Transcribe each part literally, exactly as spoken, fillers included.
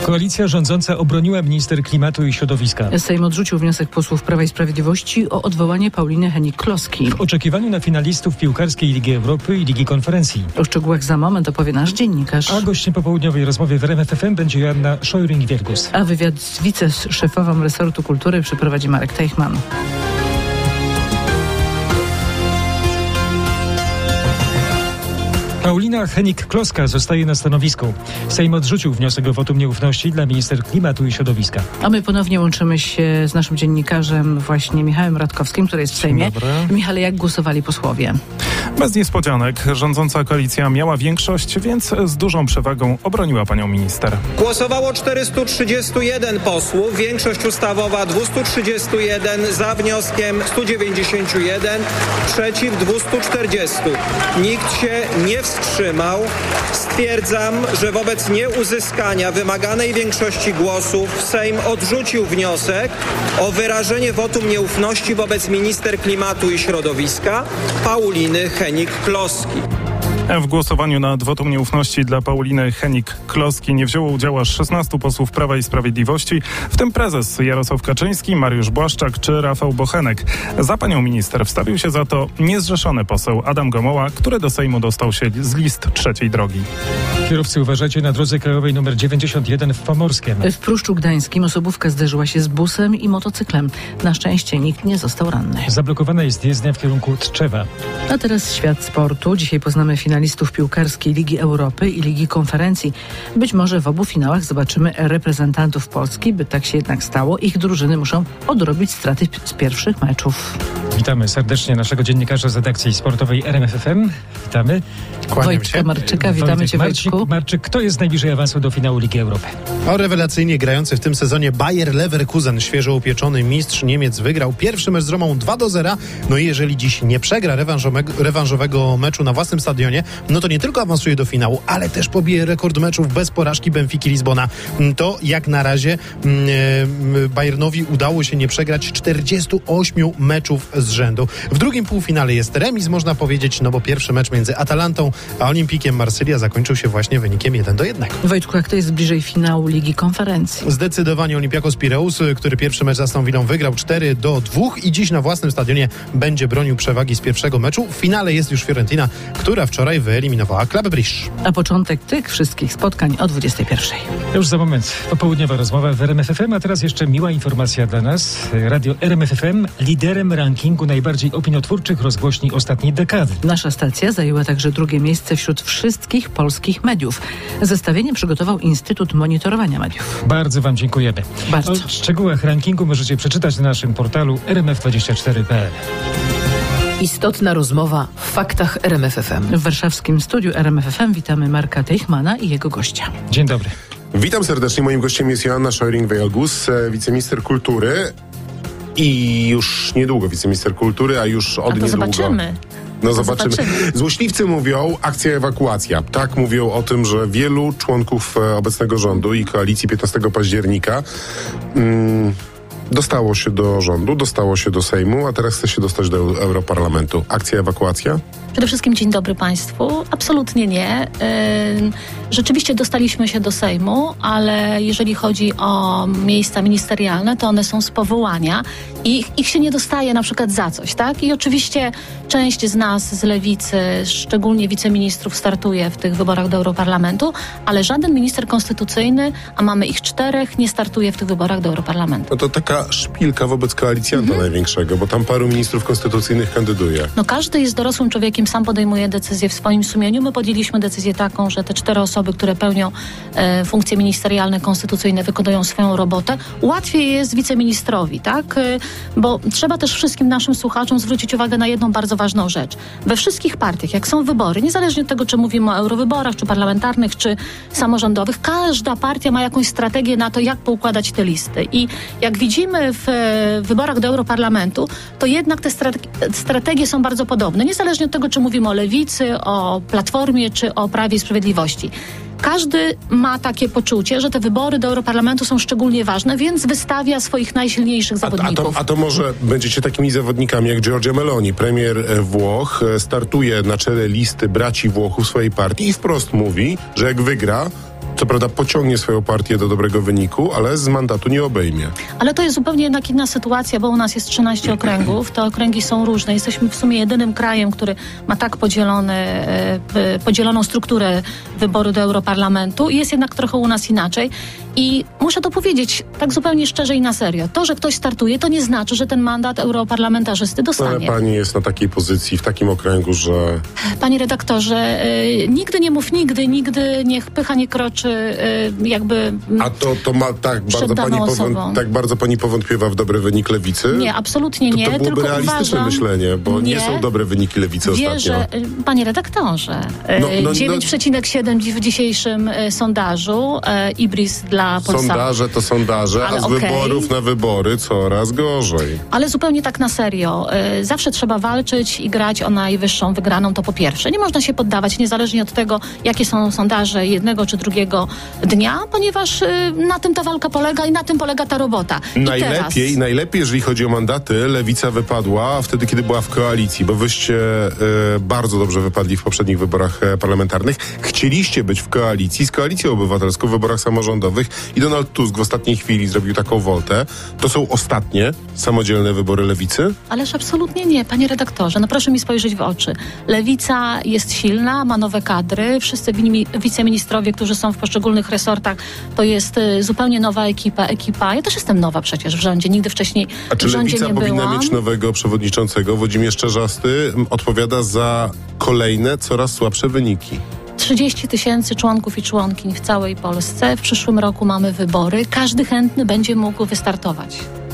Koalicja rządząca obroniła minister klimatu i środowiska. Sejm odrzucił wniosek posłów Prawa i Sprawiedliwości o odwołanie Pauliny Hennig-Kloski. W oczekiwaniu na finalistów piłkarskiej Ligi Europy i Ligi Konferencji. O szczegółach za moment opowie nasz dziennikarz. A gościem popołudniowej rozmowy w R M F F M będzie Joanna Szojring-Wielgus. A wywiad z wiceszefową resortu kultury przeprowadzi Marek Teichmann. Paulina Hennig-Kloska zostaje na stanowisku. Sejm odrzucił wniosek o wotum nieufności dla minister klimatu i środowiska. A my ponownie łączymy się z naszym dziennikarzem właśnie Michałem Radkowskim, który jest w Sejmie. Michale, jak głosowali posłowie? Bez niespodzianek. Rządząca koalicja miała większość, więc z dużą przewagą obroniła panią minister. Głosowało czterystu trzydziestu jeden posłów, większość ustawowa dwieście trzydzieści jeden, za wnioskiem sto dziewięćdziesiąt jeden, przeciw dwieście czterdzieści. Nikt się nie wstrzymał. Stwierdzam, że wobec nieuzyskania wymaganej większości głosów Sejm odrzucił wniosek o wyrażenie wotum nieufności wobec minister klimatu i środowiska Pauliny Hennig-Kloski. W głosowaniu nad wotum nieufności dla Pauliny Hennig-Kloski nie wzięło udziału aż szesnastu posłów Prawa i Sprawiedliwości, w tym prezes Jarosław Kaczyński, Mariusz Błaszczak czy Rafał Bochenek. Za panią minister wstawił się za to niezrzeszony poseł Adam Gomoła, który do Sejmu dostał się z list trzeciej drogi. Kierowcy, uważajcie na drodze krajowej nr dziewięćdziesiąt jeden w Pomorskiem. W Pruszczu Gdańskim osobówka zderzyła się z busem i motocyklem. Na szczęście nikt nie został ranny. Zablokowana jest jezdnia w kierunku Tczewa. A teraz świat sportu. Dzisiaj poznamy finalistów piłkarskiej Ligi Europy i Ligi Konferencji. Być może w obu finałach zobaczymy reprezentantów Polski. By tak się jednak stało, ich drużyny muszą odrobić straty z pierwszych meczów. Witamy serdecznie naszego dziennikarza z redakcji sportowej R M F F M. Witamy. Wojtka Marczyka, witamy Wojtek Cię, Marcik, Wojtku. Marczyk, kto jest najbliżej awansu do finału Ligi Europy? O rewelacyjnie grający w tym sezonie Bayer Leverkusen, świeżo upieczony mistrz Niemiec, wygrał pierwszy mecz z Romą dwa do zera. No i jeżeli dziś nie przegra rewanżowego, rewanżowego meczu na własnym stadionie, no to nie tylko awansuje do finału, ale też pobije rekord meczów bez porażki Benfiki Lizbona. To jak na razie yy, Bayernowi udało się nie przegrać czterdziestu ośmiu meczów z rzędu. W drugim półfinale jest remis, można powiedzieć, no bo pierwszy mecz między Atalantą a Olimpikiem Marsylia zakończył się właśnie wynikiem jeden do jednego. Wojtku, jak to jest bliżej finału Ligi Konferencji? Zdecydowanie Olympiakos Pireus, który pierwszy mecz z Aston Villą wygrał cztery do dwóch i dziś na własnym stadionie będzie bronił przewagi z pierwszego meczu. W finale jest już Fiorentina, która wczoraj wyeliminowała Club Brugge. A początek tych wszystkich spotkań o dwudziestej pierwszej. Już za moment popołudniowa rozmowa w R M F F M, a teraz jeszcze miła informacja dla nas. Radio R M F F M liderem rankingu najbardziej opiniotwórczych rozgłośni ostatniej dekady. Nasza stacja zajęła także drugie miejsce wśród wszystkich polskich mediów. Zestawienie przygotował Instytut Monitorowania Mediów. Bardzo wam dziękujemy. Bardzo. O szczegółach rankingu możecie przeczytać na naszym portalu r m f dwadzieścia cztery kropka p l. Istotna rozmowa w faktach R M F F M. W warszawskim studiu R M F F M witamy Marka Teichmana i jego gościa. Dzień dobry. Witam serdecznie. Moim gościem jest Joanna Szojring-Wielgus, wiceminister kultury i już niedługo wiceminister kultury, a już od a to niedługo... zobaczymy. No to zobaczymy. zobaczymy. Złośliwcy mówią akcja ewakuacja. Tak mówią o tym, że wielu członków obecnego rządu i koalicji piętnastego października mm, dostało się do rządu, dostało się do Sejmu, a teraz chce się dostać do Europarlamentu. Akcja ewakuacja? Przede wszystkim dzień dobry Państwu. Absolutnie nie. Rzeczywiście dostaliśmy się do Sejmu, ale jeżeli chodzi o miejsca ministerialne, to one są z powołania i ich, ich się nie dostaje na przykład za coś, tak? I oczywiście część z nas z Lewicy, szczególnie wiceministrów, startuje w tych wyborach do Europarlamentu, ale żaden minister konstytucyjny, a mamy ich czterech, nie startuje w tych wyborach do Europarlamentu. No to taka szpilka wobec koalicjanta mhm. największego, bo tam paru ministrów konstytucyjnych kandyduje. No każdy jest dorosłym człowiekiem, sam podejmuje decyzję w swoim sumieniu. My podjęliśmy decyzję taką, że te cztery osoby, które pełnią e, funkcje ministerialne, konstytucyjne, wykonują swoją robotę. Łatwiej jest wiceministrowi, tak? E, bo trzeba też wszystkim naszym słuchaczom zwrócić uwagę na jedną bardzo ważną rzecz. We wszystkich partiach, jak są wybory, niezależnie od tego, czy mówimy o eurowyborach, czy parlamentarnych, czy samorządowych, każda partia ma jakąś strategię na to, jak poukładać te listy. I jak widzimy w e, wyborach do Europarlamentu, to jednak te strate- strategie są bardzo podobne. Niezależnie od tego, czy mówimy o Lewicy, o Platformie, czy o Prawie i Sprawiedliwości. Każdy ma takie poczucie, że te wybory do Europarlamentu są szczególnie ważne, więc wystawia swoich najsilniejszych zawodników. A, a, to, a to może będziecie takimi zawodnikami jak Giorgia Meloni, premier Włoch, startuje na czele listy braci Włochów swojej partii i wprost mówi, że jak wygra, co prawda pociągnie swoją partię do dobrego wyniku, ale z mandatu nie obejmie. Ale to jest zupełnie jednak inna sytuacja, bo u nas jest trzynaście okręgów. Te okręgi są różne. Jesteśmy w sumie jedynym krajem, który ma tak podzielony, e, podzieloną strukturę wyboru do Europarlamentu. Jest jednak trochę u nas inaczej. I muszę to powiedzieć tak zupełnie szczerze i na serio. To, że ktoś startuje, to nie znaczy, że ten mandat europarlamentarzysty dostanie. Ale pani jest na takiej pozycji, w takim okręgu, że... Panie redaktorze, y, nigdy nie mów nigdy, nigdy niech pycha nie kroczy y, jakby... A to, to ma tak bardzo, pani pową- tak bardzo pani powątpiewa w dobry wynik lewicy? Nie, absolutnie nie. To, to byłoby tylko realistyczne uważam, myślenie, bo nie. nie są dobre wyniki lewicy wierzę, ostatnio. Panie redaktorze, No, no, dziewięć przecinek siedem w dzisiejszym y, sondażu y, Ibris dla Polsatu. Sondaże to sondaże, Ale a z okej. wyborów na wybory coraz gorzej. Ale zupełnie tak na serio. Y, zawsze trzeba walczyć i grać o najwyższą wygraną, to po pierwsze. Nie można się poddawać, niezależnie od tego, jakie są sondaże jednego czy drugiego dnia, ponieważ y, na tym ta walka polega i na tym polega ta robota. I Najlepiej, teraz... najlepiej, jeżeli chodzi o mandaty, lewica wypadła wtedy, kiedy była w koalicji, bo wyście e, bardzo dobrze wypadli w poprzednich wyborach e, parlamentarnych. Chcieliście być w koalicji z Koalicją Obywatelską w wyborach samorządowych i Donald Tusk w ostatniej chwili zrobił taką woltę. To są ostatnie samodzielne wybory lewicy? Ależ absolutnie nie, panie redaktorze. No proszę mi spojrzeć w oczy. Lewica jest silna, ma nowe kadry. Wszyscy wini- wiceministrowie, którzy są w poszczególnych resortach, to jest y, zupełnie nowa ekipa. ekipa. Ja też jestem nowa przecież w rządzie. Nigdy wcześniej A czy w rządzie lewica nie powinna byłam. mieć nowego przewodniczącego? Włodzimierz Czarzasty m, odpowiada za kolejne, coraz słabsze wyniki. trzydzieści tysięcy członków i członkiń w całej Polsce. W przyszłym roku mamy wybory. Każdy chętny będzie mógł wystartować.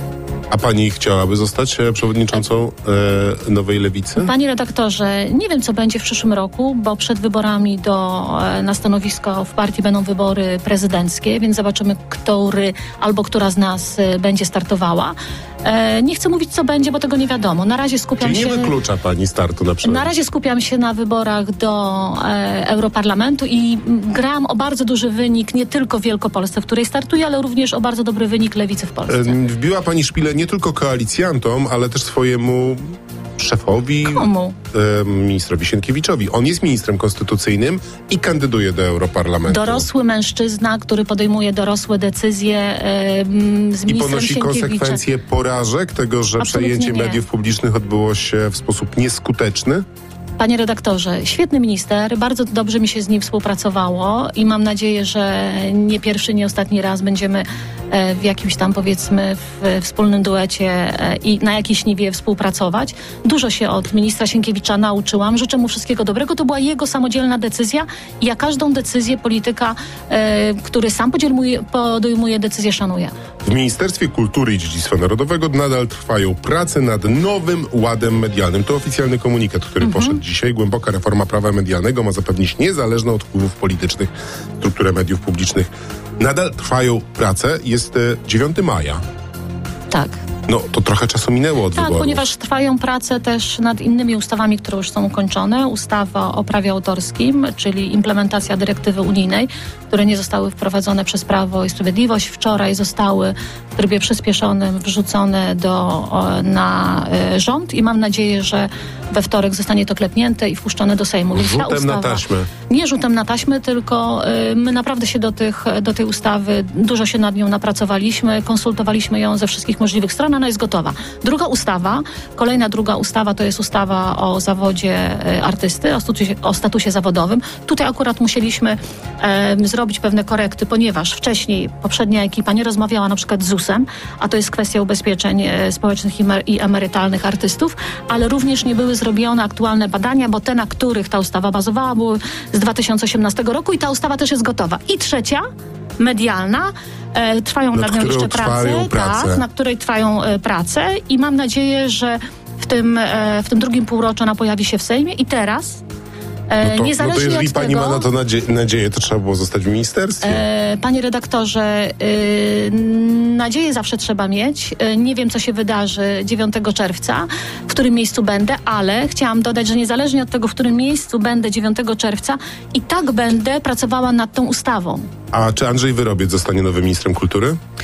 A pani chciałaby zostać e, przewodniczącą e, nowej lewicy? Panie redaktorze, nie wiem, co będzie w przyszłym roku, bo przed wyborami do, e, na stanowisko w partii będą wybory prezydenckie, więc zobaczymy, który albo która z nas e, będzie startowała. E, nie chcę mówić, co będzie, bo tego nie wiadomo. Na razie skupiam Czyli nie się... wyklucza pani startu na przykład? Na razie skupiam się na wyborach do e, Europarlamentu i m, gram o bardzo duży wynik nie tylko w Wielkopolsce, w której startuję, ale również o bardzo dobry wynik lewicy w Polsce. E, Wbiła pani szpilę nie tylko koalicjantom, ale też swojemu szefowi, Komu? e, ministrowi Sienkiewiczowi. On jest ministrem konstytucyjnym i kandyduje do Europarlamentu. Dorosły mężczyzna, który podejmuje dorosłe decyzje e, m, z I ministrem ponosi Sienkiewiczem. konsekwencje porażek tego, że Absolutnie przejęcie nie. mediów publicznych odbyło się w sposób nieskuteczny? Panie redaktorze, świetny minister, bardzo dobrze mi się z nim współpracowało i mam nadzieję, że nie pierwszy, nie ostatni raz będziemy e, w jakimś tam, powiedzmy, w wspólnym duecie e, i na jakiejś niwie współpracować. Dużo się od ministra Sienkiewicza nauczyłam. Życzę mu wszystkiego dobrego. To była jego samodzielna decyzja i ja każdą decyzję polityka, e, który sam podejmuje, podejmuje decyzję, szanuję. W Ministerstwie Kultury i Dziedzictwa Narodowego nadal trwają prace nad nowym ładem medialnym. To oficjalny komunikat, który Mhm. poszedł dzisiaj. Głęboka reforma prawa medialnego ma zapewnić niezależną od wpływów politycznych strukturę mediów publicznych. Nadal trwają prace. Jest e, dziewiątego maja. Tak. No, to trochę czasu minęło od Tak, wyborów. ponieważ trwają prace też nad innymi ustawami, które już są ukończone. Ustawa o prawie autorskim, czyli implementacja dyrektywy unijnej, które nie zostały wprowadzone przez Prawo i Sprawiedliwość. Wczoraj zostały w trybie przyspieszonym wrzucone do, o, na y, rząd i mam nadzieję, że we wtorek zostanie to klepnięte i wpuszczone do Sejmu. Więc ta Rzutem ustawa, na taśmę. Nie rzutem na taśmę, tylko y, my naprawdę się do, tych, do tej ustawy, dużo się nad nią napracowaliśmy, konsultowaliśmy ją ze wszystkich możliwych stron, ona jest gotowa. Druga ustawa, kolejna druga ustawa to jest ustawa o zawodzie y, artysty, o statusie, o statusie zawodowym. Tutaj akurat musieliśmy y, zrobić pewne korekty, ponieważ wcześniej poprzednia ekipa nie rozmawiała na przykład z zusem, a to jest kwestia ubezpieczeń y, społecznych i, mer- i emerytalnych artystów, ale również nie były zrobione aktualne badania, bo te, na których ta ustawa bazowała, były z dwa tysiące osiemnastego roku i ta ustawa też jest gotowa. I trzecia, medialna, e, trwają Nad nad nią którą jeszcze trwają prace, prace. Tak, na której trwają e, prace i mam nadzieję, że w tym, e, w tym drugim półroczu ona pojawi się w Sejmie i teraz e, No to, no niezależnie to jeżeli od pani tego, ma na to nadzie- nadzieję, to trzeba było zostać w ministerstwie. E, Panie redaktorze, e, nadzieję zawsze trzeba mieć. E, Nie wiem, co się wydarzy dziewiątego czerwca, w którym miejscu będę, ale chciałam dodać, że niezależnie od tego, w którym miejscu będę dziewiątego czerwca, i tak będę pracowała nad tą ustawą. A czy Andrzej Wyrobiec zostanie nowym ministrem kultury?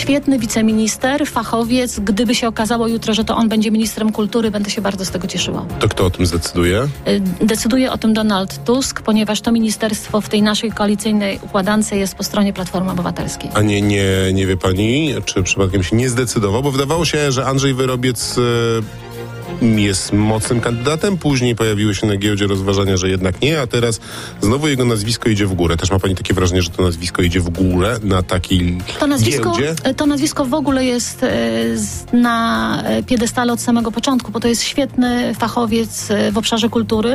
świetny wiceminister, fachowiec. Gdyby się okazało jutro, że to on będzie ministrem kultury, będę się bardzo z tego cieszyła. To kto o tym zdecyduje? Decyduje o tym Donald Tusk, ponieważ to ministerstwo w tej naszej koalicyjnej układance jest po stronie Platformy Obywatelskiej. A nie, nie, nie wie pani, czy przypadkiem się nie zdecydował? Bo wydawało się, że Andrzej Wyrobiec jest mocnym kandydatem. Później pojawiły się na giełdzie rozważania, że jednak nie, a teraz znowu jego nazwisko idzie w górę. Też ma pani takie wrażenie, że to nazwisko idzie w górę na takiej to nazwisko, giełdzie? To nazwisko w ogóle jest na piedestale od samego początku, bo to jest świetny fachowiec w obszarze kultury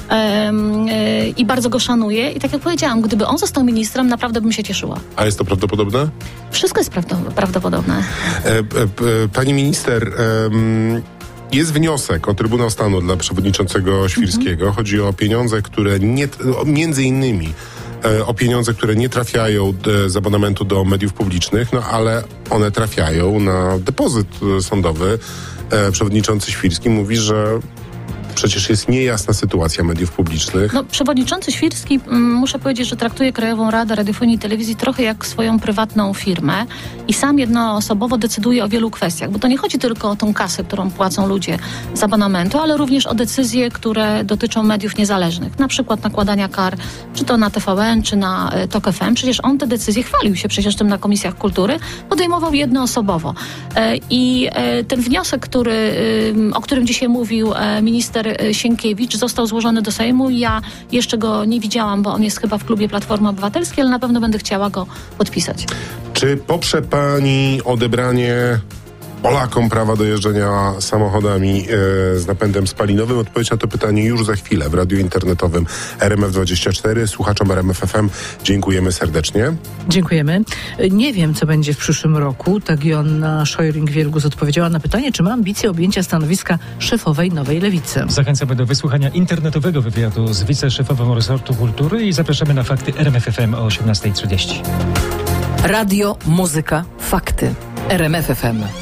i bardzo go szanuję. I tak jak powiedziałam, gdyby on został ministrem, naprawdę bym się cieszyła. A jest to prawdopodobne? Wszystko jest prawdopodobne. E, e, e, pani minister, e, jest wniosek o Trybunał Stanu dla przewodniczącego Świrskiego. Mhm. Chodzi o pieniądze, które nie, między innymi e, o pieniądze, które nie trafiają de, z abonamentu do mediów publicznych, no ale one trafiają na depozyt sądowy. E, przewodniczący Świrski mówi, że przecież jest niejasna sytuacja mediów publicznych. No, przewodniczący Świrski, m, muszę powiedzieć, że traktuje Krajową Radę Radiofonii i Telewizji trochę jak swoją prywatną firmę i sam jednoosobowo decyduje o wielu kwestiach, bo to nie chodzi tylko o tą kasę, którą płacą ludzie z abonamentu, ale również o decyzje, które dotyczą mediów niezależnych, na przykład nakładania kar, czy to na T V N, czy na e, Tok F M. Przecież on te decyzje, chwalił się przecież tym na komisjach kultury, podejmował jednoosobowo. E, I e, ten wniosek, który, e, o którym dzisiaj mówił e, minister Sienkiewicz, został złożony do Sejmu. Ja jeszcze go nie widziałam, bo on jest chyba w klubie Platformy Obywatelskiej, ale na pewno będę chciała go podpisać. Czy poprze pani odebranie Polakom prawa do jeżdżenia samochodami e, z napędem spalinowym? Odpowiedź na to pytanie już za chwilę w radiu internetowym R M F dwadzieścia cztery. Słuchaczom R M F F M dziękujemy serdecznie. Dziękujemy. Nie wiem, co będzie w przyszłym roku. Tak Joanna Szojring-Wielgus odpowiedziała na pytanie, czy ma ambicje objęcia stanowiska szefowej Nowej Lewicy. Zachęcamy do wysłuchania internetowego wywiadu z wiceszefową resortu kultury i zapraszamy na Fakty R M F F M o osiemnasta trzydzieści. Radio, muzyka, fakty. R M F F M.